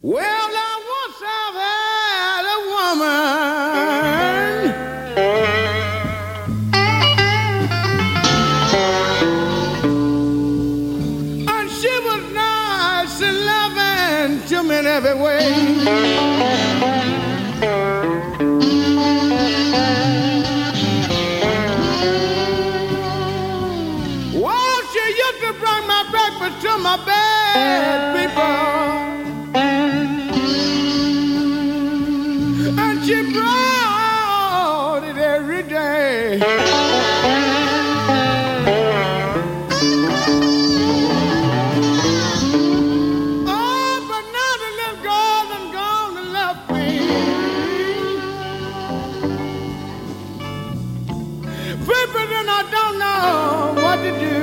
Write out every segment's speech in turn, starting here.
Well, I once have had a woman, and she was nice and loving to me in every way. Well, she used to bring my breakfast to my bed, people. And she brought it every day. Oh, but now the little girl done gone and left me. People, then I don't know what to do.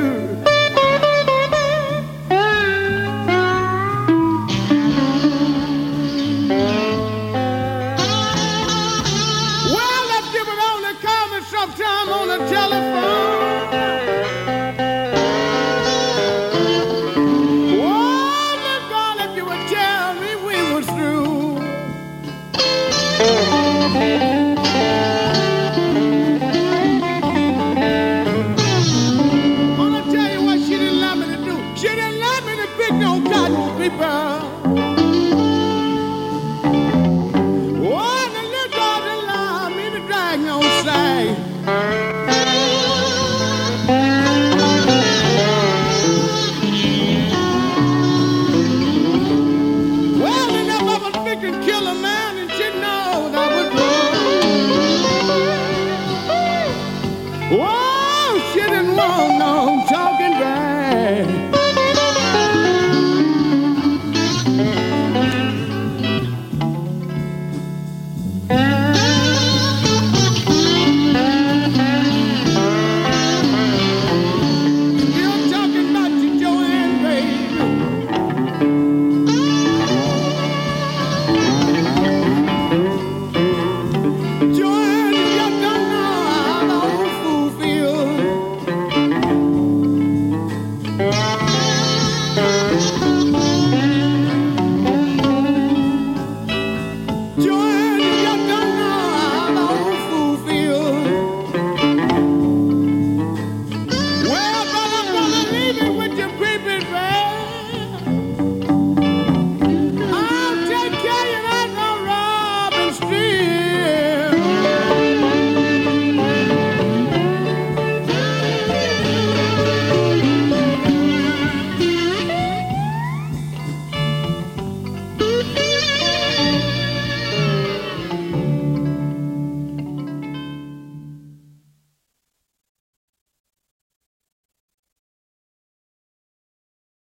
Well, if you would only call me sometime on the telephone. Oh, look on if you would tell me we was through. Wanna tell you what she didn't let me to do? She didn't let me to pick no cotton, people.